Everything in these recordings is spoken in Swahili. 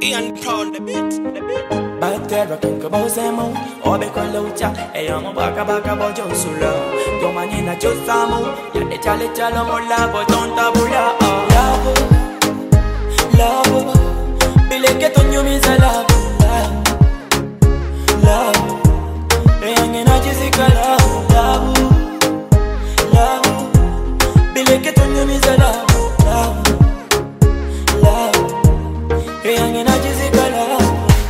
Ian Pound the beat. Batera kinka bosemo, obe con lucha, e amo baka bojo sula. Domani na chosamu, ya de chale chalo mola botonta bula. Love, bile que toño mi sala. Love, e angena jisika love. Bile que toño mi sala. Love, e angena jisika love.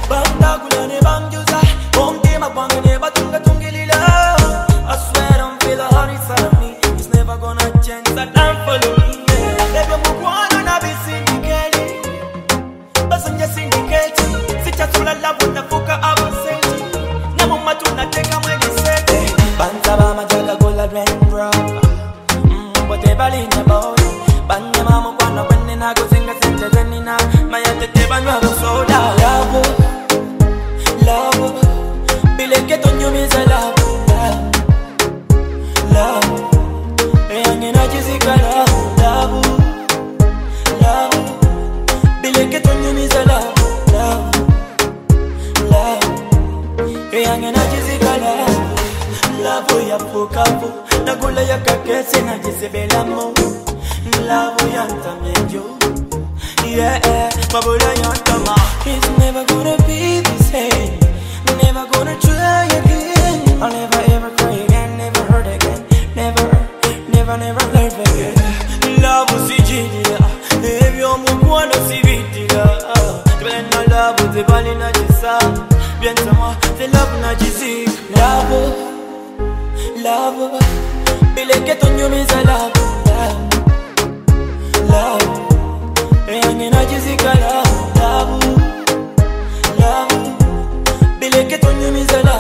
I swear I don't feel a hurry inside me. It's never gonna change, I don't follow me. Baby, I'm gonna be syndicated. But I'm just syndicated. Sit at all, I love when the fuck I was saying. Never mind, do not take away the setting. Bantaba, my jaga, go like rain drop. Whatever in the body. Banya, mama, when I go sing a sentence, and I my other table, I'm so down. Love, bile que toño mi sala. Love, e angena jisika love. Bile que toño mi sala. Love, e angena jisika love ya fukafu, na gula ya kakese na jisebela mo. Love ya también yo. Yeah, mabula ya tama. It's never gonna be the same. Never gonna try again. I'll never ever cry again. Never hurt again. Never love again. Love si jidila, evyo mukwana si vitila. Tupenda love te bali na jisa. Bien sama te love na jisi. Love, bile que toño mi sala. Love, e angena jisika love. Bile que toño mi sala.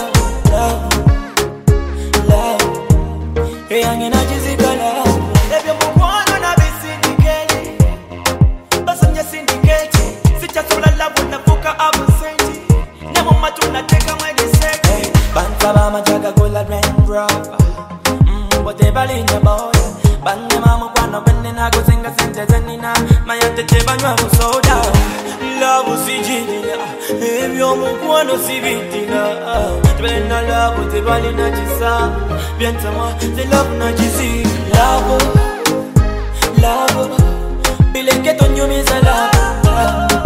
Love, e angena jisika love. Baby, I'm gonna be syndicated. But I'm just syndicated. Sit just all I love when the fuck I was saying. Never mind, do not take away the second. Bantaba, my jaga, go like rain drop. Whatever in your body. Banya mama kwano bende na go sing a sentence zenina. Mayate cheba nywa soda. Love si jidila, evyo mukwana si vitila. Tupenda love te bali na jisa. Bien sama te love na jisi. Love, bile que toño mi sala.